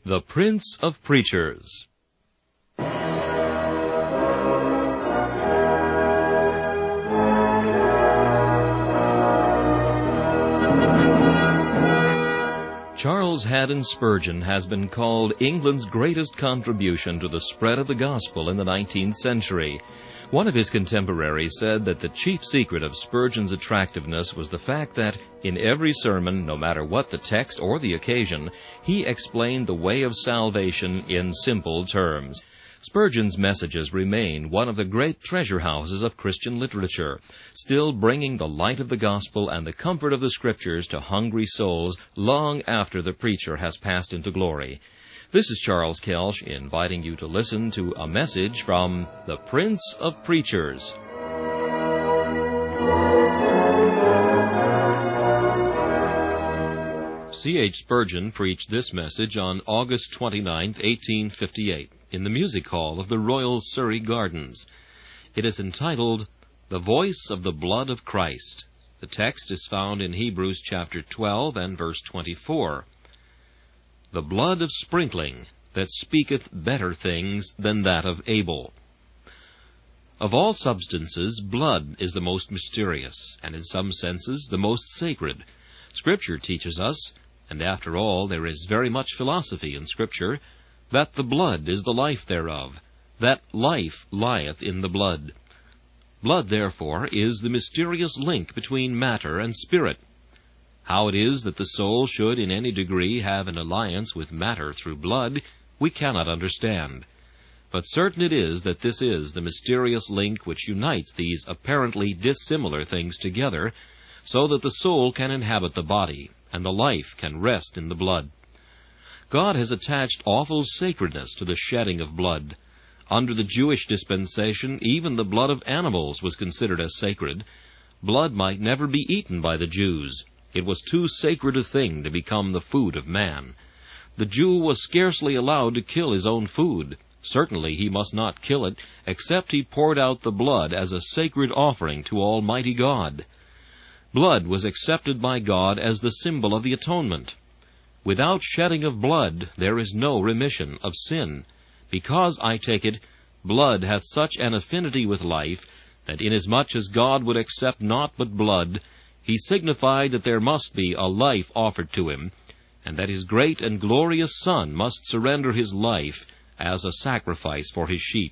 The Prince of Preachers. Charles Haddon Spurgeon has been called England's greatest contribution to the spread of the gospel in the 19th century. One of his contemporaries said that the chief secret of Spurgeon's attractiveness was the fact that, in every sermon, no matter what the text or the occasion, he explained the way of salvation in simple terms. Spurgeon's messages remain one of the great treasure houses of Christian literature, still bringing the light of the gospel and the comfort of the Scriptures to hungry souls long after the preacher has passed into glory. This is Charles Kelsch inviting you to listen to a message from the Prince of Preachers. C.H. Spurgeon preached this message on August 29, 1858, in the music hall of the Royal Surrey Gardens. It is entitled, The Voice of the Blood of Christ. The text is found in Hebrews chapter 12 and verse 24. The blood of sprinkling, that speaketh better things than that of Abel. Of all substances, blood is the most mysterious, and in some senses the most sacred. Scripture teaches us, and after all there is very much philosophy in Scripture, that the blood is the life thereof, that life lieth in the blood. Blood, therefore, is the mysterious link between matter and spirit. How it is that the soul should in any degree have an alliance with matter through blood, we cannot understand. But certain it is that this is the mysterious link which unites these apparently dissimilar things together, so that the soul can inhabit the body, and the life can rest in the blood. God has attached awful sacredness to the shedding of blood. Under the Jewish dispensation, even the blood of animals was considered as sacred. Blood might never be eaten by the Jews. It was too sacred a thing to become the food of man. The Jew was scarcely allowed to kill his own food. Certainly he must not kill it, except he poured out the blood as a sacred offering to Almighty God. Blood was accepted by God as the symbol of the atonement. Without shedding of blood there is no remission of sin, because, I take it, blood hath such an affinity with life, that inasmuch as God would accept naught but blood, he signified that there must be a life offered to him, and that his great and glorious Son must surrender his life as a sacrifice for his sheep.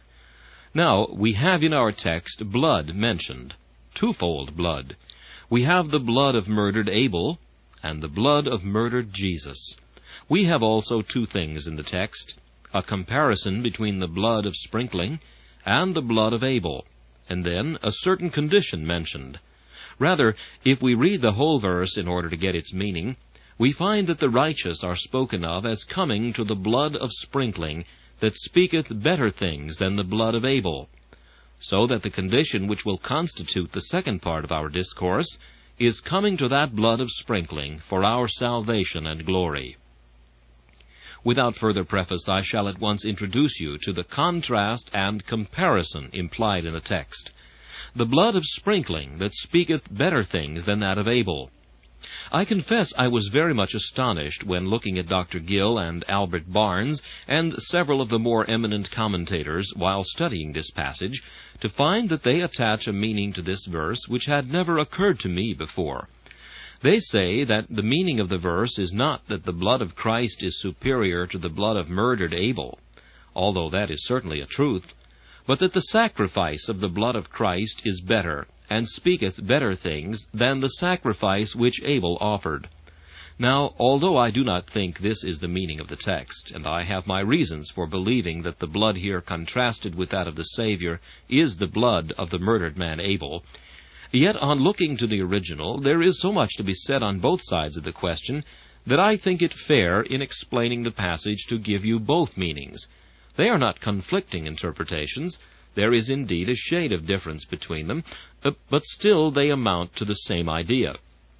Now, we have in our text blood mentioned, twofold blood. We have the blood of murdered Abel, and the blood of murdered Jesus. We have also two things in the text, a comparison between the blood of sprinkling and the blood of Abel, and then a certain condition mentioned. Rather, if we read the whole verse in order to get its meaning, we find that the righteous are spoken of as coming to the blood of sprinkling that speaketh better things than the blood of Abel, so that the condition which will constitute the second part of our discourse is coming to that blood of sprinkling for our salvation and glory. Without further preface, I shall at once introduce you to the contrast and comparison implied in the text. The blood of sprinkling that speaketh better things than that of Abel. I confess I was very much astonished when looking at Dr. Gill and Albert Barnes and several of the more eminent commentators while studying this passage to find that they attach a meaning to this verse which had never occurred to me before. They say that the meaning of the verse is not that the blood of Christ is superior to the blood of murdered Abel, although that is certainly a truth, but that the sacrifice of the blood of Christ is better, and speaketh better things than the sacrifice which Abel offered. Now, although I do not think this is the meaning of the text, and I have my reasons for believing that the blood here contrasted with that of the Savior is the blood of the murdered man Abel, yet on looking to the original, there is so much to be said on both sides of the question that I think it fair in explaining the passage to give you both meanings. They are not conflicting interpretations. There is indeed a shade of difference between them, but still they amount to the same idea.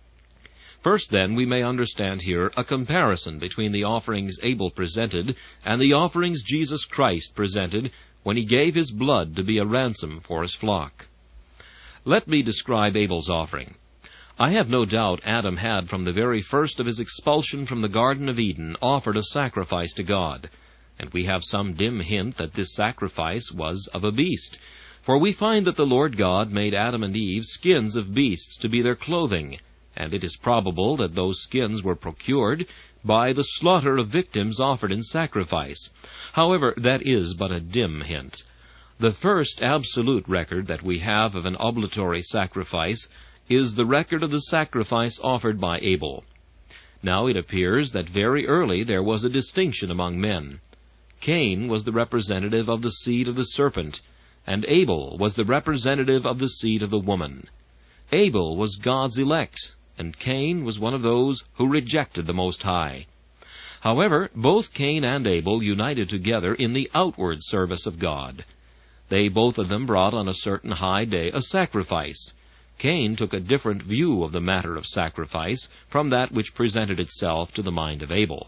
First, then, we may understand here a comparison between the offerings Abel presented and the offerings Jesus Christ presented when he gave his blood to be a ransom for his flock. Let me describe Abel's offering. I have no doubt Adam had, from the very first of his expulsion from the Garden of Eden, offered a sacrifice to God, and we have some dim hint that this sacrifice was of a beast, for we find that the Lord God made Adam and Eve skins of beasts to be their clothing, and it is probable that those skins were procured by the slaughter of victims offered in sacrifice. However, that is but a dim hint. The first absolute record that we have of an oblatory sacrifice is the record of the sacrifice offered by Abel. Now it appears that very early there was a distinction among men. Cain was the representative of the seed of the serpent, and Abel was the representative of the seed of the woman. Abel was God's elect, and Cain was one of those who rejected the Most High. However, both Cain and Abel united together in the outward service of God. They both of them brought on a certain high day a sacrifice. Cain took a different view of the matter of sacrifice from that which presented itself to the mind of Abel.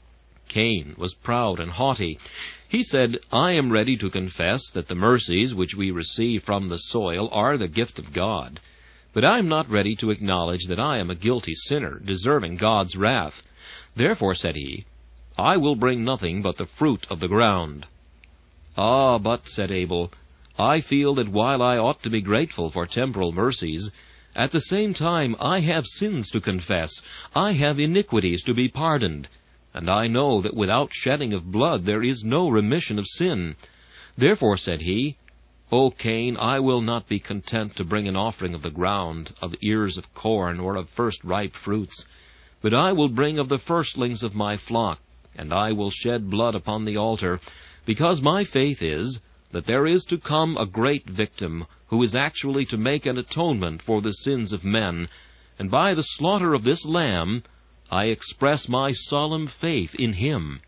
Cain was proud and haughty. He said, "I am ready to confess that the mercies which we receive from the soil are the gift of God. But I am not ready to acknowledge that I am a guilty sinner, deserving God's wrath. Therefore, said he, I will bring nothing but the fruit of the ground." "Ah, but," said Abel, "I feel that while I ought to be grateful for temporal mercies, at the same time I have sins to confess, I have iniquities to be pardoned, and I know that without shedding of blood there is no remission of sin. Therefore, said he, O Cain, I will not be content to bring an offering of the ground, of ears of corn, or of first ripe fruits, but I will bring of the firstlings of my flock, and I will shed blood upon the altar, because my faith is that there is to come a great victim, who is actually to make an atonement for the sins of men, and by the slaughter of this lamb I express my solemn faith in him."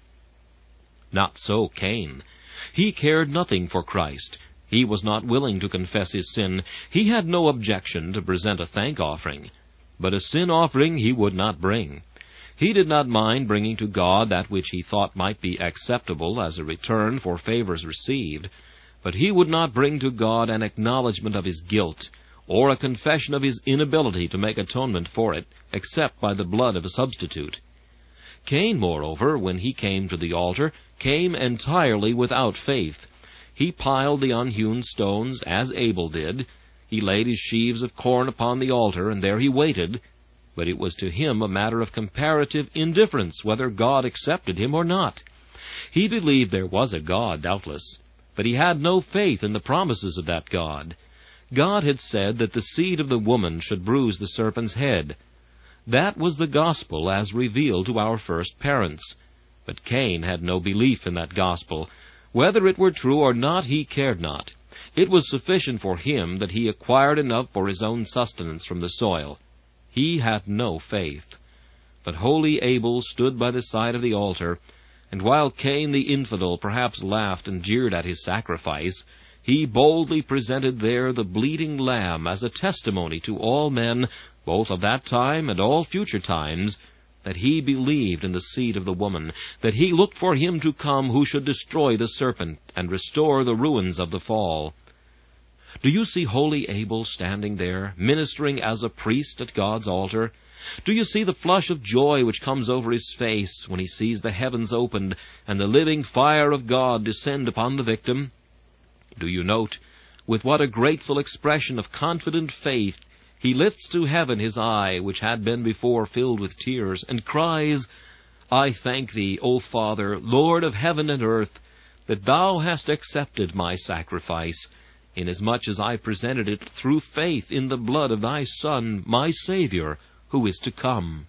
Not so Cain. He cared nothing for Christ. He was not willing to confess his sin. He had no objection to present a thank offering, but a sin offering he would not bring. He did not mind bringing to God that which he thought might be acceptable as a return for favors received, but he would not bring to God an acknowledgment of his guilt, or a confession of his inability to make atonement for it, except by the blood of a substitute. Cain, moreover, when he came to the altar, came entirely without faith. He piled the unhewn stones, as Abel did. He laid his sheaves of corn upon the altar, and there he waited. But it was to him a matter of comparative indifference whether God accepted him or not. He believed there was a God, doubtless, but he had no faith in the promises of that God. God had said that the seed of the woman should bruise the serpent's head. That was the gospel as revealed to our first parents. But Cain had no belief in that gospel. Whether it were true or not, he cared not. It was sufficient for him that he acquired enough for his own sustenance from the soil. He had no faith. But holy Abel stood by the side of the altar, and while Cain the infidel perhaps laughed and jeered at his sacrifice, he boldly presented there the bleeding lamb as a testimony to all men, both of that time and all future times, that he believed in the seed of the woman, that he looked for him to come who should destroy the serpent and restore the ruins of the fall. Do you see holy Abel standing there, ministering as a priest at God's altar? Do you see the flush of joy which comes over his face when he sees the heavens opened and the living fire of God descend upon the victim? Do you note with what a grateful expression of confident faith he lifts to heaven his eye, which had been before filled with tears, and cries, "I thank thee, O Father, Lord of heaven and earth, that thou hast accepted my sacrifice, inasmuch as I presented it through faith in the blood of thy Son, my Savior, who is to come."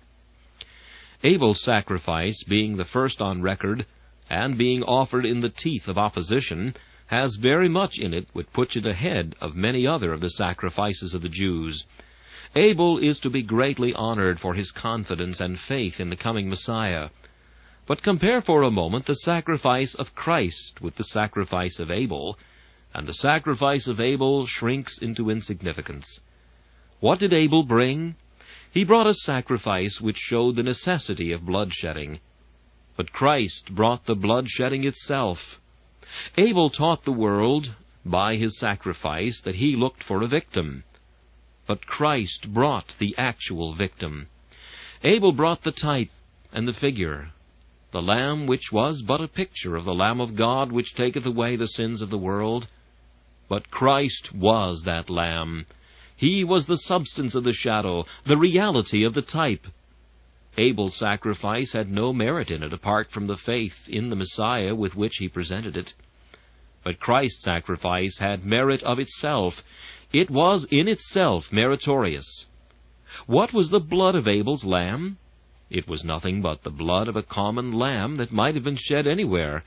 Abel's sacrifice, being the first on record, and being offered in the teeth of opposition, has very much in it which puts it ahead of many other of the sacrifices of the Jews. Abel is to be greatly honored for his confidence and faith in the coming Messiah. But compare for a moment the sacrifice of Christ with the sacrifice of Abel, and the sacrifice of Abel shrinks into insignificance. What did Abel bring? He brought a sacrifice which showed the necessity of bloodshedding. But Christ brought the bloodshedding itself. Abel taught the world by his sacrifice that he looked for a victim. but Christ brought the actual victim. Abel brought the type and the figure, the lamb which was but a picture of the Lamb of God which taketh away the sins of the world. But Christ was that lamb. He was the substance of the shadow, the reality of the type. Abel's sacrifice had no merit in it apart from the faith in the Messiah with which he presented it. But Christ's sacrifice had merit of itself. It was in itself meritorious. What was the blood of Abel's lamb? It was nothing but the blood of a common lamb that might have been shed anywhere.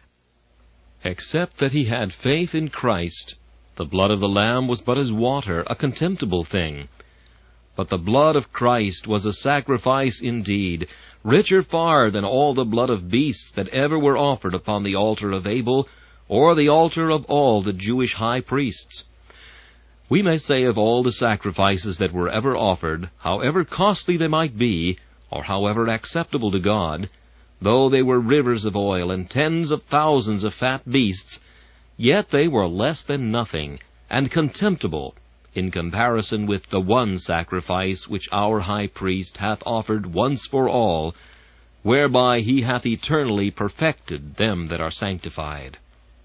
Except that he had faith in Christ, the blood of the lamb was but as water, a contemptible thing. But the blood of Christ was a sacrifice indeed, richer far than all the blood of beasts that ever were offered upon the altar of Abel, or the altar of all the Jewish high priests. We may say of all the sacrifices that were ever offered, however costly they might be, or however acceptable to God, though they were rivers of oil and tens of thousands of fat beasts, yet they were less than nothing, and contemptible, in comparison with the one sacrifice which our high priest hath offered once for all, whereby he hath eternally perfected them that are sanctified.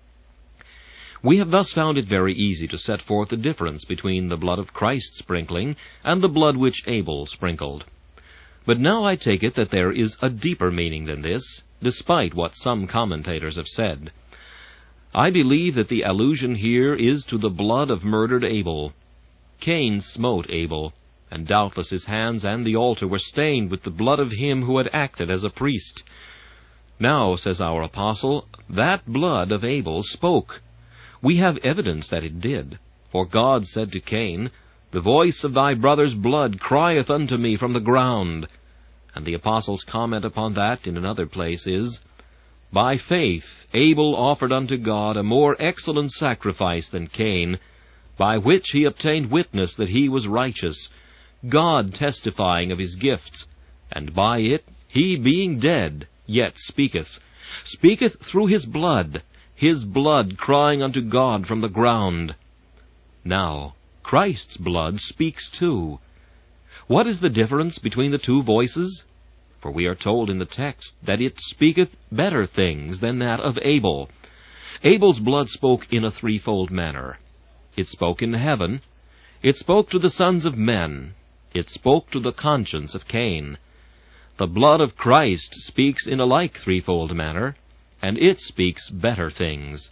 We have thus found it very easy to set forth the difference between the blood of Christ sprinkling and the blood which Abel sprinkled. But now I take it that there is a deeper meaning than this, despite what some commentators have said. I believe that the allusion here is to the blood of murdered Abel. Cain smote Abel, and doubtless his hands and the altar were stained with the blood of him who had acted as a priest. Now, says our apostle, that blood of Abel spoke. We have evidence that it did, for God said to Cain, "The voice of thy brother's blood crieth unto me from the ground." And the apostle's comment upon that in another place is, "By faith Abel offered unto God a more excellent sacrifice than Cain, by which he obtained witness that he was righteous, God testifying of his gifts, and by it he being dead yet speaketh through his blood crying unto God from the ground." Now, Christ's blood speaks too. What is the difference between the two voices? For we are told in the text that it speaketh better things than that of Abel. Abel's blood spoke in a threefold manner. It spoke in heaven, it spoke to the sons of men, it spoke to the conscience of Cain. The blood of Christ speaks in a like threefold manner, and it speaks better things.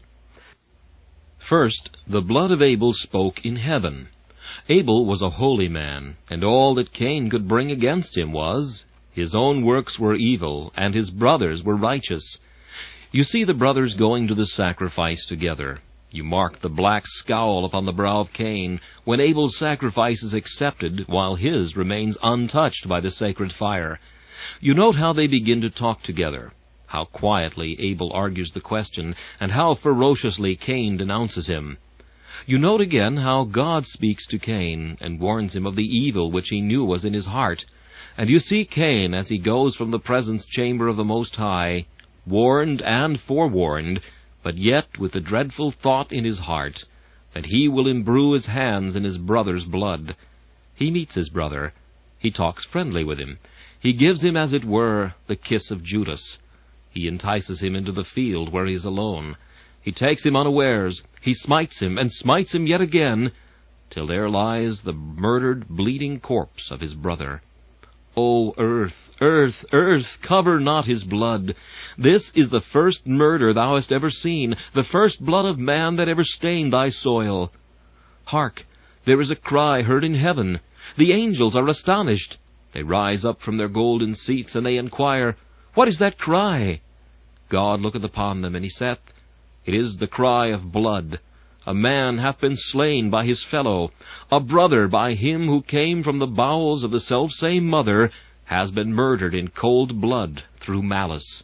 First, the blood of Abel spoke in heaven. Abel was a holy man, and all that Cain could bring against him was, his own works were evil, and his brothers were righteous. You see the brothers going to the sacrifice together. You mark the black scowl upon the brow of Cain when Abel's sacrifice is accepted while his remains untouched by the sacred fire. You note how they begin to talk together, how quietly Abel argues the question, and how ferociously Cain denounces him. You note again how God speaks to Cain and warns him of the evil which he knew was in his heart. And you see Cain, as he goes from the presence chamber of the Most High, warned and forewarned, but yet with the dreadful thought in his heart that he will imbrue his hands in his brother's blood. He meets his brother. He talks friendly with him. He gives him, as it were, the kiss of Judas. He entices him into the field where he is alone. He takes him unawares. He smites him, and smites him yet again, till there lies the murdered, bleeding corpse of his brother. O earth, earth, earth, cover not his blood. This is the first murder thou hast ever seen, the first blood of man that ever stained thy soil. Hark, there is a cry heard in heaven. The angels are astonished. They rise up from their golden seats, and they inquire, What is that cry? God looketh upon them, and he saith, It is the cry of blood. A man hath been slain by his fellow. A brother by him who came from the bowels of the selfsame mother has been murdered in cold blood through malice.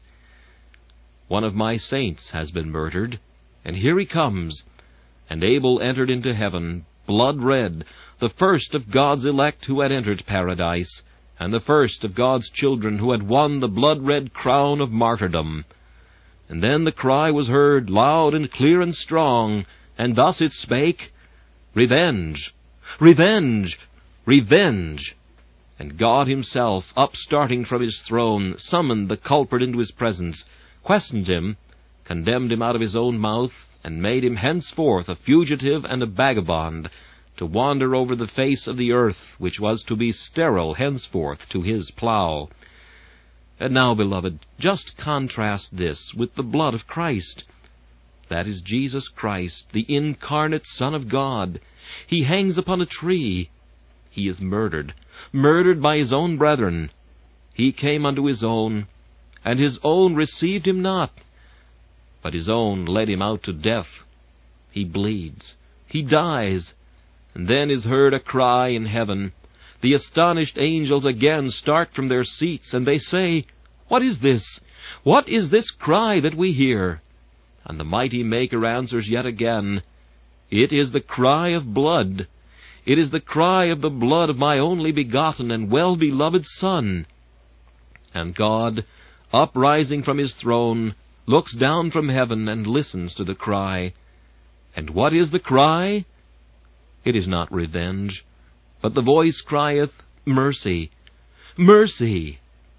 One of my saints has been murdered, and here he comes. And Abel entered into heaven, blood-red, the first of God's elect who had entered paradise, and the first of God's children who had won the blood-red crown of martyrdom. And then the cry was heard, loud and clear and strong, and thus it spake, Revenge! Revenge! Revenge! And God himself, upstarting from his throne, summoned the culprit into his presence, questioned him, condemned him out of his own mouth, and made him henceforth a fugitive and a vagabond, to wander over the face of the earth, which was to be sterile henceforth to his plough. And now, beloved, just contrast this with the blood of Christ. That is Jesus Christ, the incarnate Son of God. He hangs upon a tree. He is murdered by his own brethren. He came unto his own, and his own received him not. But his own led him out to death. He bleeds. He dies. And then is heard a cry in heaven. The astonished angels again start from their seats, and they say, What is this? What is this cry that we hear? And the mighty Maker answers yet again, It is the cry of blood. It is the cry of the blood of my only begotten and well-beloved Son. And God, uprising from his throne, looks down from heaven and listens to the cry. And what is the cry? It is not revenge, but the voice crieth, Mercy, mercy,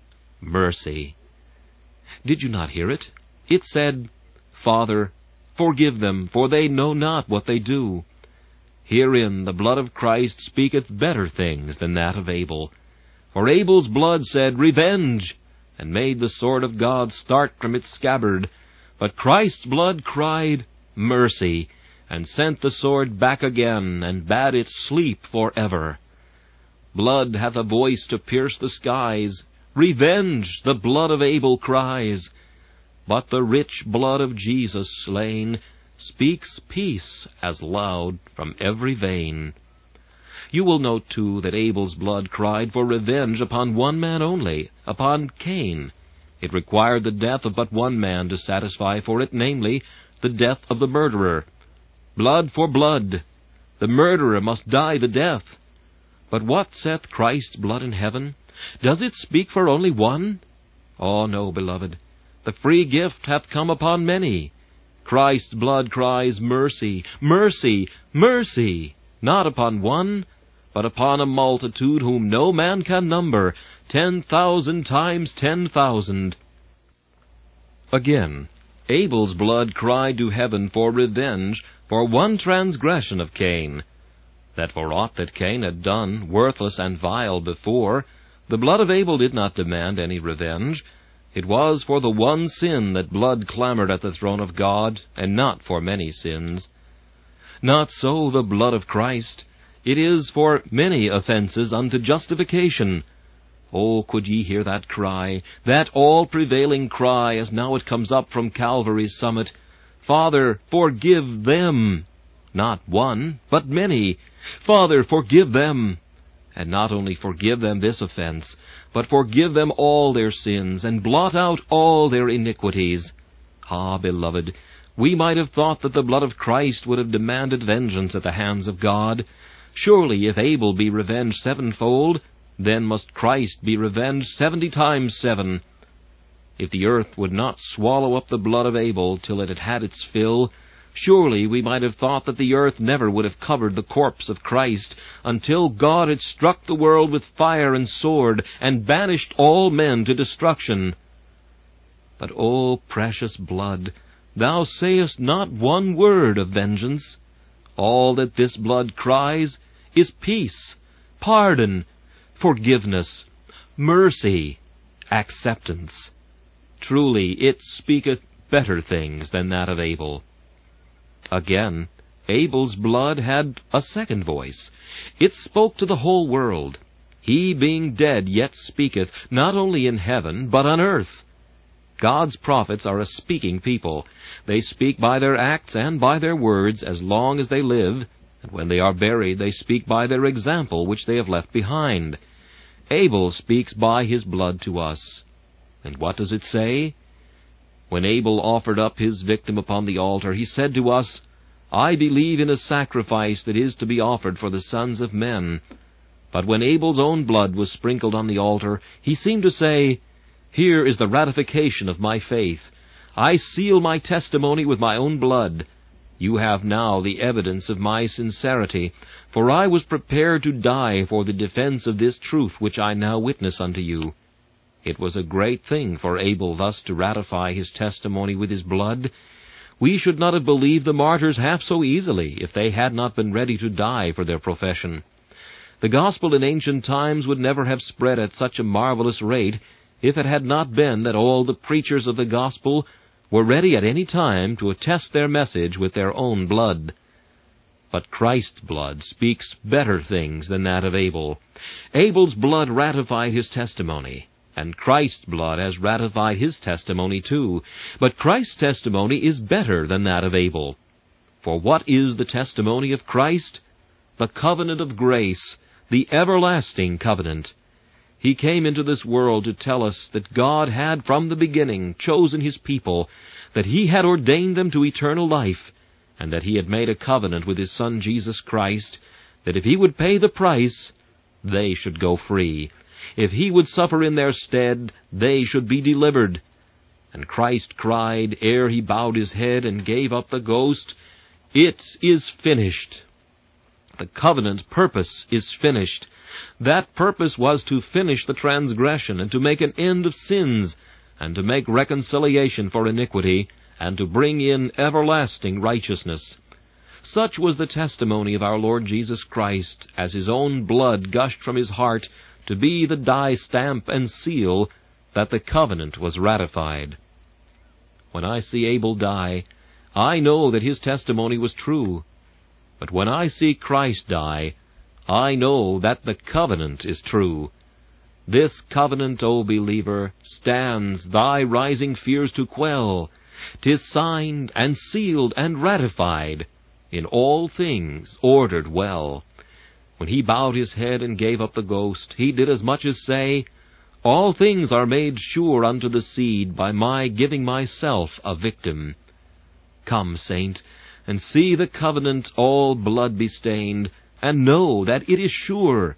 mercy. Did you not hear it? It said, Father, forgive them, for they know not what they do. Herein the blood of Christ speaketh better things than that of Abel. For Abel's blood said, Revenge, and made the sword of God start from its scabbard. But Christ's blood cried, Mercy, and sent the sword back again, and bade it sleep forever. Blood hath a voice to pierce the skies. Revenge, the blood of Abel cries. But the rich blood of Jesus slain speaks peace as loud from every vein. You will note, too, that Abel's blood cried for revenge upon one man only, upon Cain. It required the death of but one man to satisfy for it, namely, the death of the murderer. Blood for blood. The murderer must die the death. But what saith Christ's blood in heaven? Does it speak for only one? Oh, no, beloved. The free gift hath come upon many. Christ's blood cries, Mercy, mercy, mercy, not upon one, but upon a multitude whom no man can number, 10,000 times 10,000. Again, Abel's blood cried to heaven for revenge for one transgression of Cain, that for aught that Cain had done, worthless and vile before, the blood of Abel did not demand any revenge. It was for the one sin that blood clamored at the throne of God, and not for many sins. Not so the blood of Christ. It is for many offenses unto justification. Oh, could ye hear that cry, that all-prevailing cry, as now it comes up from Calvary's summit, Father, forgive them. Not one, but many. Father, forgive them. And not only forgive them this offense, but forgive them all their sins, and blot out all their iniquities. Ah, beloved, we might have thought that the blood of Christ would have demanded vengeance at the hands of God. Surely, if Abel be revenged sevenfold, then must Christ be revenged 70 times 7. If the earth would not swallow up the blood of Abel till it had had its fill, surely we might have thought that the earth never would have covered the corpse of Christ until God had struck the world with fire and sword and banished all men to destruction. But, O precious blood, thou sayest not one word of vengeance. All that this blood cries is peace, pardon, forgiveness, mercy, acceptance. Truly, it speaketh better things than that of Abel. Again, Abel's blood had a second voice. It spoke to the whole world. He, being dead, yet speaketh, not only in heaven, but on earth. God's prophets are a speaking people. They speak by their acts and by their words as long as they live, and when they are buried they speak by their example which they have left behind. Abel speaks by his blood to us. And what does it say? When Abel offered up his victim upon the altar, he said to us, I believe in a sacrifice that is to be offered for the sons of men. But when Abel's own blood was sprinkled on the altar, he seemed to say, Here is the ratification of my faith. I seal my testimony with my own blood. You have now the evidence of my sincerity, for I was prepared to die for the defense of this truth which I now witness unto you. It was a great thing for Abel thus to ratify his testimony with his blood. We should not have believed the martyrs half so easily if they had not been ready to die for their profession. The gospel in ancient times would never have spread at such a marvelous rate if it had not been that all the preachers of the gospel were ready at any time to attest their message with their own blood. But Christ's blood speaks better things than that of Abel. Abel's blood ratified his testimony, and Christ's blood has ratified his testimony too. But Christ's testimony is better than that of Abel. For what is the testimony of Christ? The covenant of grace, the everlasting covenant. He came into this world to tell us that God had from the beginning chosen His people, that He had ordained them to eternal life, and that He had made a covenant with His Son Jesus Christ, that if He would pay the price, they should go free. If He would suffer in their stead, they should be delivered. And Christ cried, ere He bowed His head and gave up the ghost, "It is finished." The covenant purpose is finished. That purpose was to finish the transgression, and to make an end of sins, and to make reconciliation for iniquity, and to bring in everlasting righteousness. Such was the testimony of our Lord Jesus Christ, as His own blood gushed from His heart to be the die stamp and seal that the covenant was ratified. When I see Abel die, I know that his testimony was true. But when I see Christ die, I know that the covenant is true. This covenant, O believer, stands thy rising fears to quell. 'Tis signed and sealed and ratified, in all things ordered well. When He bowed His head and gave up the ghost, He did as much as say, all things are made sure unto the seed by my giving myself a victim. Come, saint, and see the covenant all blood bestained, and know that it is sure.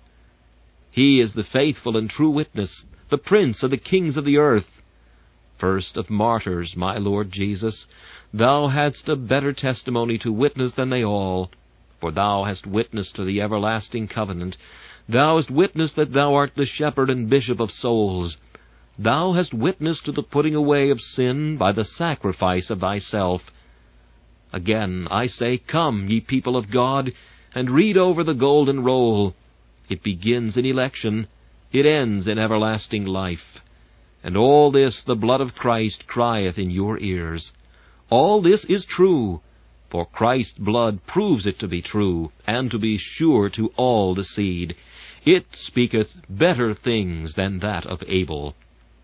He is the faithful and true witness, the prince of the kings of the earth. First of martyrs, my Lord Jesus, Thou hadst a better testimony to witness than they all, for Thou hast witnessed to the everlasting covenant. Thou hast witnessed that Thou art the shepherd and bishop of souls. Thou hast witnessed to the putting away of sin by the sacrifice of Thyself. Again I say, come, ye people of God, and read over the golden roll. It begins in election, it ends in everlasting life. And all this the blood of Christ crieth in your ears. All this is true, for Christ's blood proves it to be true, and to be sure to all the seed. It speaketh better things than that of Abel.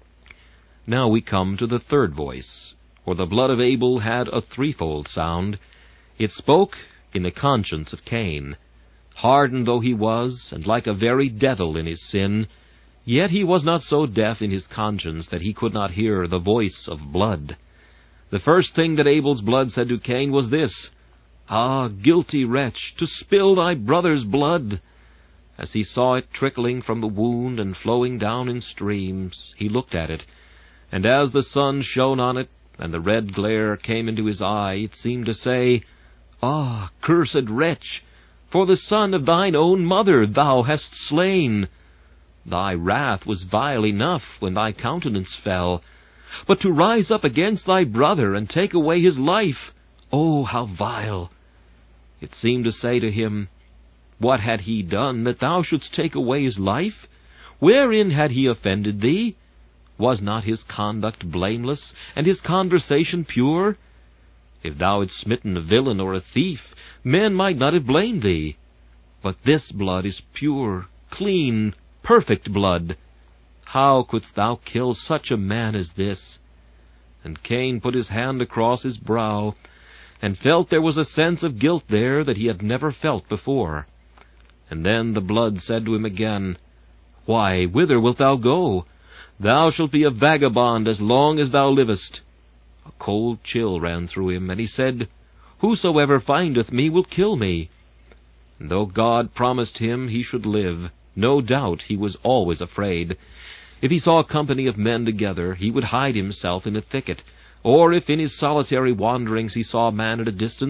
Now we come to the third voice, for the blood of Abel had a threefold sound. It spoke in the conscience of Cain. Hardened though he was, and like a very devil in his sin, yet he was not so deaf in his conscience that he could not hear the voice of blood. The first thing that Abel's blood said to Cain was this, Ah, guilty wretch, to spill thy brother's blood! As he saw it trickling from the wound and flowing down in streams, he looked at it, and as the sun shone on it, and the red glare came into his eye, it seemed to say, Ah, cursed wretch, for the son of thine own mother thou hast slain. Thy wrath was vile enough when thy countenance fell, but to rise up against thy brother and take away his life, oh, how vile! It seemed to say to him, What had he done that thou shouldst take away his life? Wherein had he offended thee? Was not his conduct blameless, and his conversation pure? If thou hadst smitten a villain or a thief, men might not have blamed thee. But this blood is pure, clean, perfect blood. How couldst thou kill such a man as this? And Cain put his hand across his brow, and felt there was a sense of guilt there that he had never felt before. And then the blood said to him again, Why, whither wilt thou go? Thou shalt be a vagabond as long as thou livest. A cold chill ran through him, and he said, Whosoever findeth me will kill me. And though God promised him he should live, no doubt he was always afraid. If he saw a company of men together, he would hide himself in a thicket, or if in his solitary wanderings he saw a man at a distance,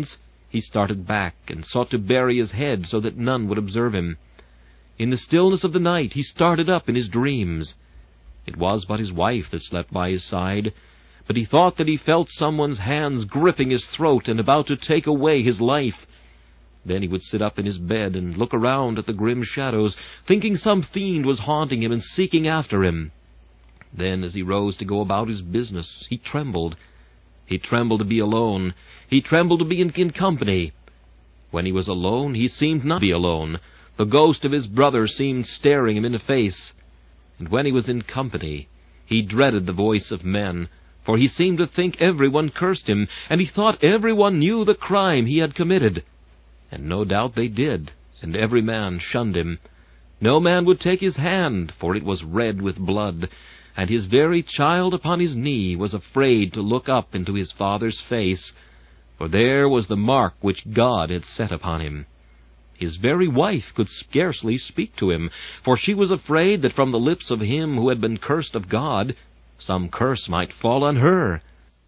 He started back and sought to bury his head so that none would observe him. In the stillness of the night he started up in his dreams. It was but his wife that slept by his side, but he thought that he felt someone's hands gripping his throat and about to take away his life. Then he would sit up in his bed and look around at the grim shadows, thinking some fiend was haunting him and seeking after him. Then, as he rose to go about his business, he trembled. He trembled to be alone. He trembled to be in company. When he was alone, he seemed not to be alone. The ghost of his brother seemed staring him in the face. And when he was in company, he dreaded the voice of men, for he seemed to think everyone cursed him, and he thought everyone knew the crime he had committed. And no doubt they did, and every man shunned him. No man would take his hand, for it was red with blood, and his very child upon his knee was afraid to look up into his father's face, for there was the mark which God had set upon him. His very wife could scarcely speak to him, for she was afraid that from the lips of him who had been cursed of God, some curse might fall on her.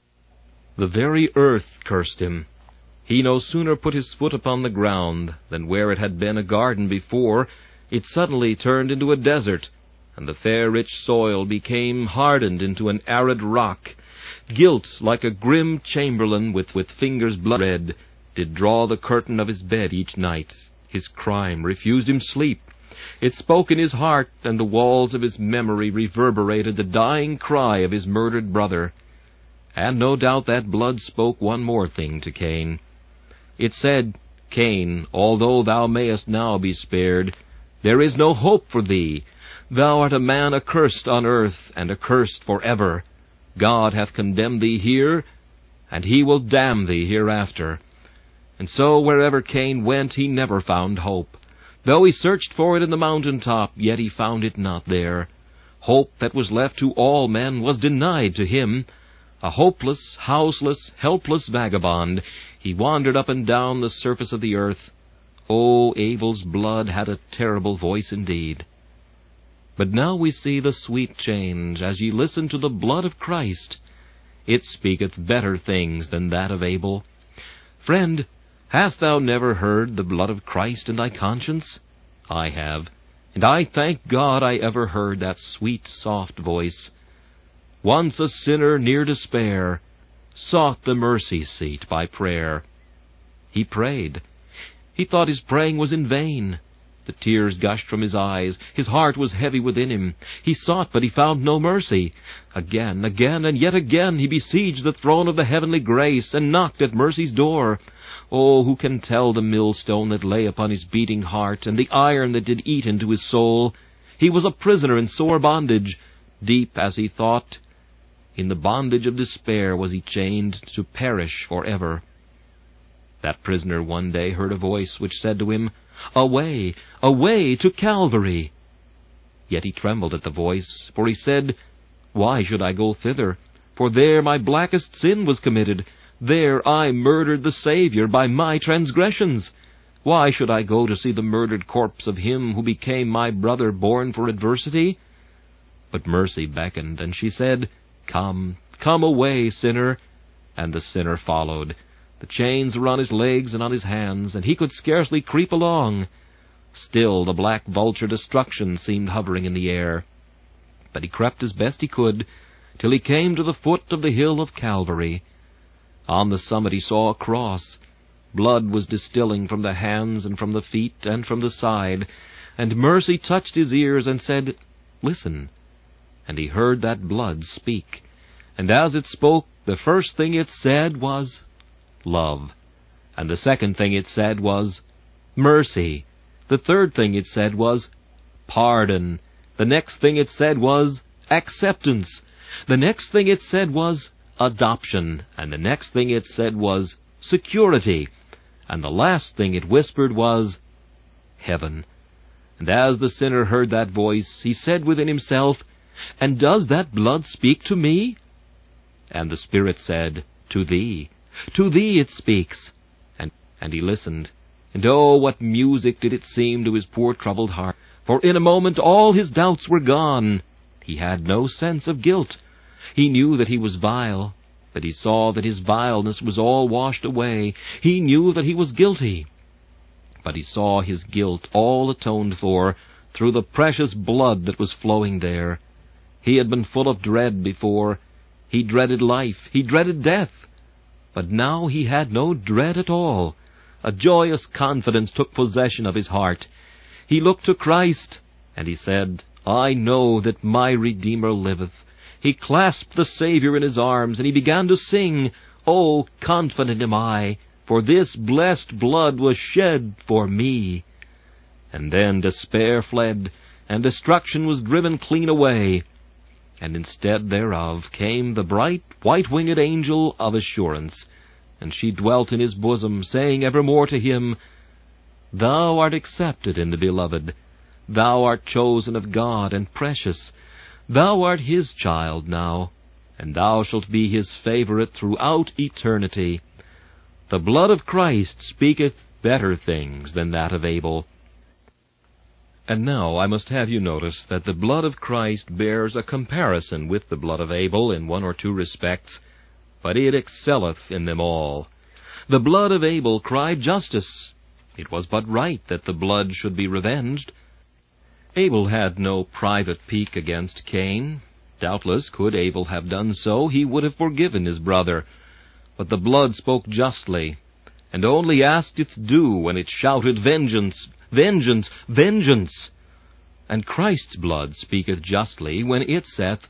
The very earth cursed him. He no sooner put his foot upon the ground than where it had been a garden before, it suddenly turned into a desert, and the fair rich soil became hardened into an arid rock. Guilt, like a grim chamberlain with fingers blood red, did draw the curtain of his bed each night. His crime refused him sleep. It spoke in his heart, and the walls of his memory reverberated the dying cry of his murdered brother. And no doubt that blood spoke one more thing to Cain. It said, "Cain, although thou mayest now be spared, there is no hope for thee. Thou art a man accursed on earth, and accursed forever. God hath condemned thee here, and he will damn thee hereafter." And so wherever Cain went, he never found hope. Though he searched for it in the mountain top, yet he found it not there. Hope that was left to all men was denied to him. A hopeless, houseless, helpless vagabond, he wandered up and down the surface of the earth. Oh, Abel's blood had a terrible voice indeed. But now we see the sweet change as ye listen to the blood of Christ. It speaketh better things than that of Abel. Friend, hast thou never heard the blood of Christ in thy conscience? I have, and I thank God I ever heard that sweet, soft voice. Once a sinner near despair, sought the mercy seat by prayer. He prayed. He thought his praying was in vain. The tears gushed from his eyes. His heart was heavy within him. He sought, but he found no mercy. Again, and yet again he besieged the throne of the heavenly grace, and knocked at mercy's door. Oh, who can tell the millstone that lay upon his beating heart, and the iron that did eat into his soul? He was a prisoner in sore bondage. Deep as he thought, in the bondage of despair was he chained to perish forever. That prisoner one day heard a voice which said to him, "Away, away to Calvary." Yet he trembled at the voice, for he said, "Why should I go thither? For there my blackest sin was committed. There I murdered the Savior by my transgressions. Why should I go to see the murdered corpse of him who became my brother born for adversity?" But mercy beckoned, and she said, "Come, come away, sinner." And the sinner followed. The chains were on his legs and on his hands, and he could scarcely creep along. Still the black vulture destruction seemed hovering in the air. But he crept as best he could, till he came to the foot of the hill of Calvary. On the summit he saw a cross. Blood was distilling from the hands and from the feet and from the side, and mercy touched his ears and said, "Listen." And he heard that blood speak. And as it spoke, the first thing it said was, "Love." And the second thing it said was, "Mercy." The third thing it said was, "Pardon." The next thing it said was, "Acceptance." The next thing it said was, "Adoption." And the next thing it said was, "Security." And the last thing it whispered was, "Heaven." And as the sinner heard that voice, he said within himself, "And does that blood speak to me?" And the Spirit said, "To thee. To thee it speaks." And he listened. And oh, what music did it seem to his poor troubled heart! For in a moment all his doubts were gone. He had no sense of guilt. He knew that he was vile. But he saw that his vileness was all washed away. He knew that he was guilty. But he saw his guilt all atoned for through the precious blood that was flowing there. He had been full of dread before. He dreaded life. He dreaded death. But now he had no dread at all. A joyous confidence took possession of his heart. He looked to Christ, and he said, I know that my Redeemer liveth. He clasped the Savior in his arms, and he began to sing, Oh, confident am I, for this blessed blood was shed for me. And then despair fled, and destruction was driven clean away. And instead thereof came the bright, white-winged angel of assurance, and she dwelt in his bosom, saying evermore to him, Thou art accepted in the Beloved. Thou art chosen of God and precious. Thou art his child now, and thou shalt be his favorite throughout eternity. The blood of Christ speaketh better things than that of Abel. And now I must have you notice that the blood of Christ bears a comparison with the blood of Abel in one or two respects, but it excelleth in them all. The blood of Abel cried justice. It was but right that the blood should be revenged. Abel had no private pique against Cain. Doubtless, could Abel have done so, he would have forgiven his brother. But the blood spoke justly, and only asked its due when it shouted, Vengeance! Vengeance! Vengeance! And Christ's blood speaketh justly when it saith,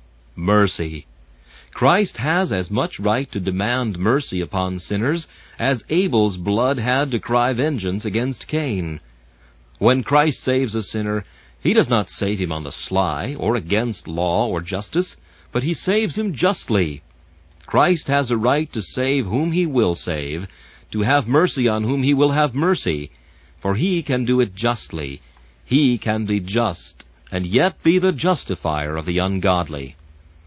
Mercy! Christ has as much right to demand mercy upon sinners as Abel's blood had to cry vengeance against Cain. When Christ saves a sinner, he does not save him on the sly, or against law or justice, but he saves him justly. Christ has a right to save whom he will save, to have mercy on whom he will have mercy, for he can do it justly. He can be just, and yet be the justifier of the ungodly.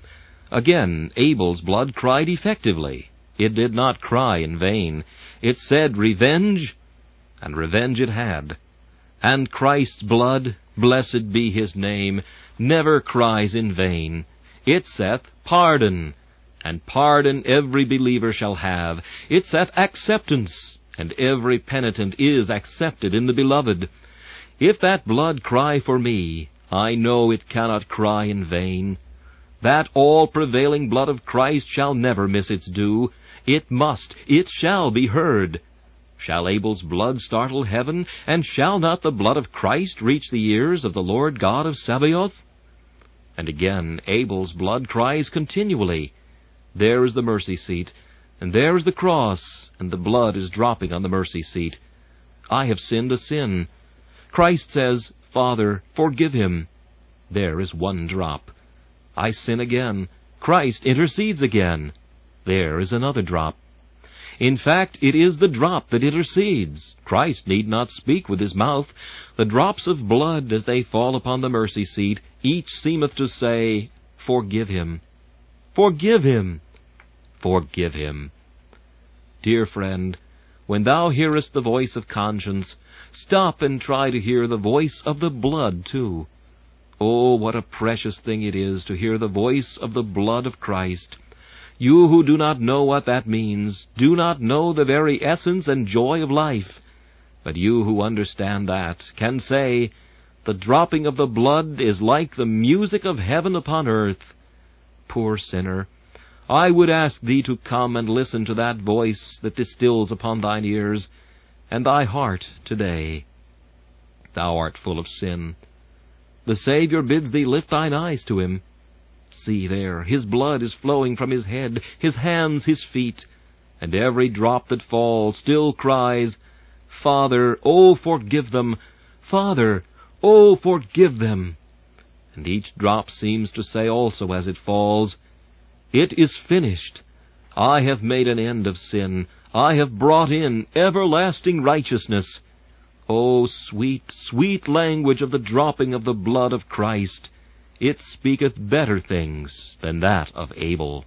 Again, Abel's blood cried effectively. It did not cry in vain. It said, Revenge, and revenge it had. And Christ's blood, blessed be his name, never cries in vain. It saith, Pardon, and pardon every believer shall have. It saith, Acceptance, and every penitent is accepted in the Beloved. If that blood cry for me, I know it cannot cry in vain. That all-prevailing blood of Christ shall never miss its due. It must, it shall be heard. Shall Abel's blood startle heaven, and shall not the blood of Christ reach the ears of the Lord God of Sabaoth? And again, Abel's blood cries continually. There is the mercy seat, and there is the cross, and the blood is dropping on the mercy seat. I have sinned a sin. Christ says, Father, forgive him. There is one drop. I sin again. Christ intercedes again. There is another drop. In fact, it is the drop that intercedes. Christ need not speak with his mouth. The drops of blood, as they fall upon the mercy seat, each seemeth to say, Forgive him. Forgive him. Forgive him. Dear friend, when thou hearest the voice of conscience, stop and try to hear the voice of the blood too. Oh, what a precious thing it is to hear the voice of the blood of Christ. You who do not know what that means, do not know the very essence and joy of life. But you who understand that can say, The dropping of the blood is like the music of heaven upon earth. Poor sinner, I would ask thee to come and listen to that voice that distills upon thine ears and thy heart today. Thou art full of sin. The Savior bids thee lift thine eyes to him. See there, his blood is flowing from his head, his hands, his feet, and every drop that falls still cries, Father, oh, forgive them! Father, oh, forgive them! And each drop seems to say also as it falls, It is finished. I have made an end of sin. I have brought in everlasting righteousness. Oh, sweet, sweet language of the dropping of the blood of Christ! It speaketh better things than that of Abel.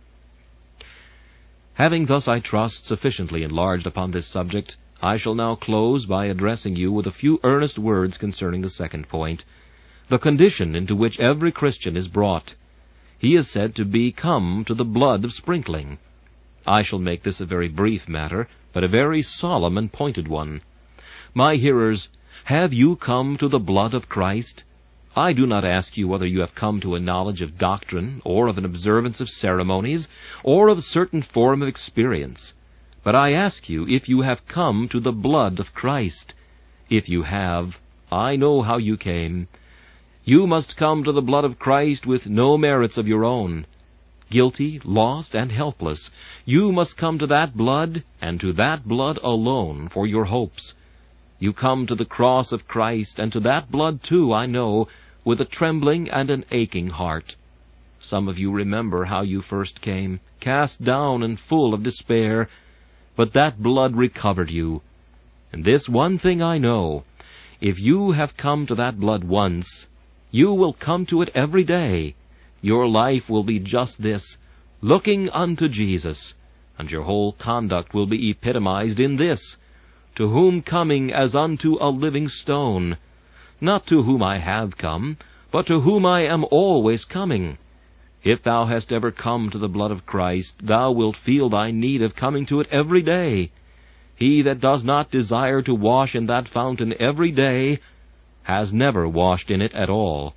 Having thus, I trust, sufficiently enlarged upon this subject, I shall now close by addressing you with a few earnest words concerning the second point, the condition into which every Christian is brought. He is said to be come to the blood of sprinkling. I shall make this a very brief matter, but a very solemn and pointed one. My hearers, have you come to the blood of Christ? I do not ask you whether you have come to a knowledge of doctrine, or of an observance of ceremonies, or of a certain form of experience. But I ask you if you have come to the blood of Christ. If you have, I know how you came. You must come to the blood of Christ with no merits of your own. Guilty, lost, and helpless, you must come to that blood, and to that blood alone, for your hopes. You come to the cross of Christ, and to that blood too, I know, with a trembling and an aching heart. Some of you remember how you first came, cast down and full of despair, but that blood recovered you. And this one thing I know, if you have come to that blood once, you will come to it every day. Your life will be just this, looking unto Jesus, and your whole conduct will be epitomized in this, to whom coming as unto a living stone, not to whom I have come, but to whom I am always coming. If thou hast ever come to the blood of Christ, thou wilt feel thy need of coming to it every day. He that does not desire to wash in that fountain every day has never washed in it at all.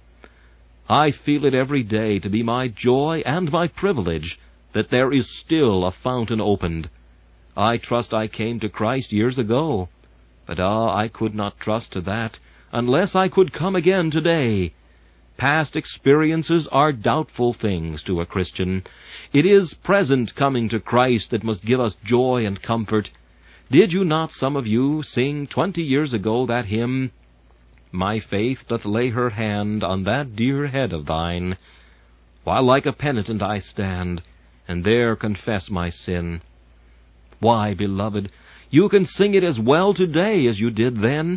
I feel it every day to be my joy and my privilege that there is still a fountain opened. I trust I came to Christ years ago, but I could not trust to that unless I could come again today. Past experiences are doubtful things to a Christian. It is present coming to Christ that must give us joy and comfort. Did you not, some of you, sing 20 years ago that hymn, "My faith doth lay her hand on that dear head of thine, while like a penitent I stand, and there confess my sin"? Why, beloved, you can sing it as well today as you did then.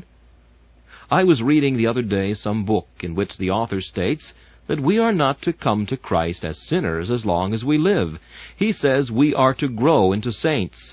I was reading the other day some book in which the author states that we are not to come to Christ as sinners as long as we live. He says we are to grow into saints.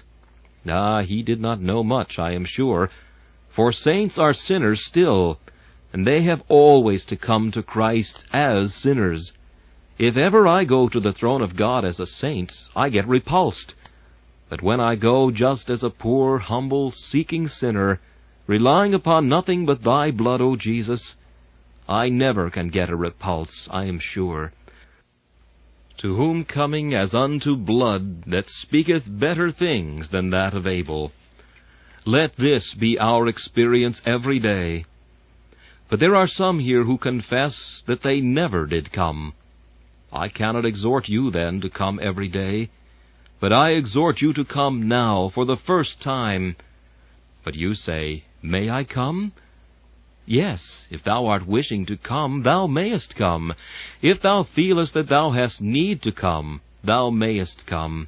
He did not know much, I am sure, for saints are sinners still, and they have always to come to Christ as sinners. If ever I go to the throne of God as a saint, I get repulsed. But when I go just as a poor, humble, seeking sinner, relying upon nothing but thy blood, O Jesus, I never can get a repulse, I am sure. To whom coming as unto blood that speaketh better things than that of Abel. Let this be our experience every day. But there are some here who confess that they never did come. I cannot exhort you, then, to come every day, but I exhort you to come now for the first time. But you say, "May I come?" Yes, if thou art wishing to come, thou mayest come. If thou feelest that thou hast need to come, thou mayest come.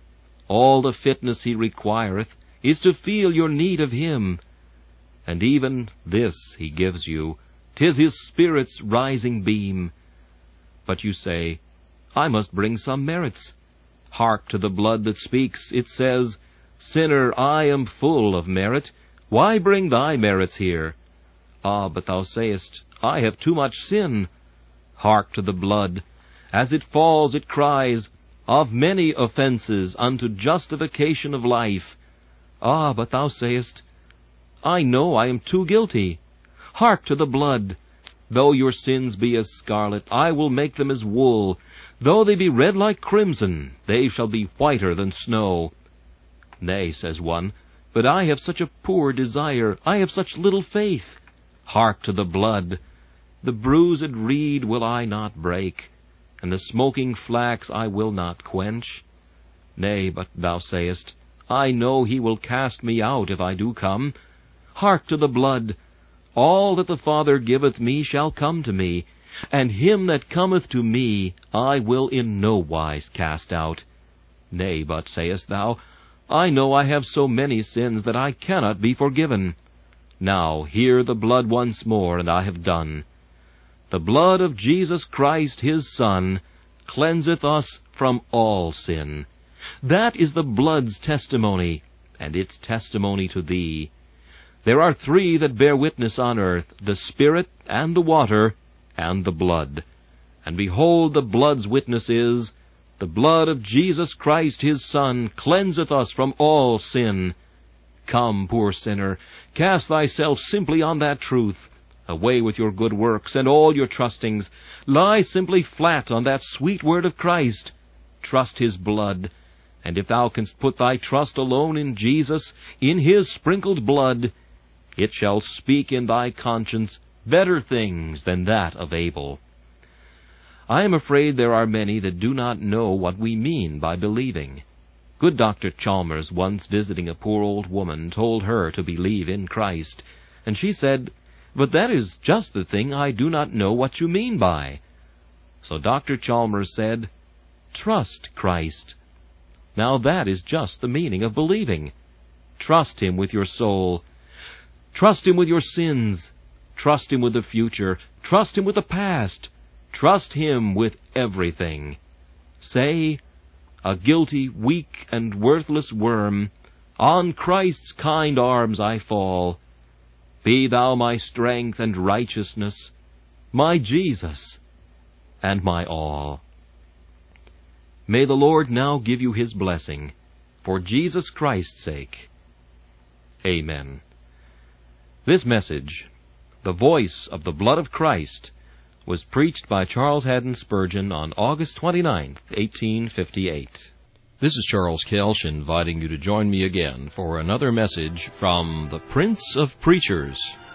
All the fitness he requireth is to feel your need of him. And even this he gives you. 'Tis his Spirit's rising beam. But you say, "I must bring some merits." Hark to the blood that speaks. It says, "Sinner, I am full of merit. Why bring thy merits here?" But thou sayest, "I have too much sin." Hark to the blood. As it falls, it cries, "Of many offenses unto justification of life." But thou sayest, "I know I am too guilty." Hark to the blood. "Though your sins be as scarlet, I will make them as wool. Though they be red like crimson, they shall be whiter than snow." "Nay," says one, "but I have such a poor desire, I have such little faith." Hark to the blood. "The bruised reed will I not break, and the smoking flax I will not quench." Nay, but thou sayest, "I know he will cast me out if I do come." Hark to the blood. "All that the Father giveth me shall come to me, and him that cometh to me I will in no wise cast out." Nay, but sayest thou, "I know I have so many sins that I cannot be forgiven." Now hear the blood once more, and I have done. The blood of Jesus Christ, his Son, cleanseth us from all sin. That is the blood's testimony, and its testimony to thee. There are three that bear witness on earth, the Spirit, and the water, and the blood. And behold, the blood's witness is, The blood of Jesus Christ his Son cleanseth us from all sin. Come, poor sinner, cast thyself simply on that truth. Away with your good works and all your trustings. Lie simply flat on that sweet word of Christ. Trust his blood, and if thou canst put thy trust alone in Jesus, in his sprinkled blood, it shall speak in thy conscience better things than that of Abel. I am afraid there are many that do not know what we mean by believing. Good Dr. Chalmers, once visiting a poor old woman, told her to believe in Christ, and she said, "But that is just the thing I do not know what you mean by." So Dr. Chalmers said, "Trust Christ." Now that is just the meaning of believing. Trust him with your soul. Trust him with your sins. Trust him with the future. Trust him with the past. Trust him with everything. Say, "A guilty, weak, and worthless worm, on Christ's kind arms I fall. Be thou my strength and righteousness, my Jesus, and my all." May the Lord now give you his blessing, for Jesus Christ's sake. Amen. This message, "The Voice of the Blood of Christ," was preached by Charles Haddon Spurgeon on August 29, 1858. This is Charles Kelsch inviting you to join me again for another message from the Prince of Preachers.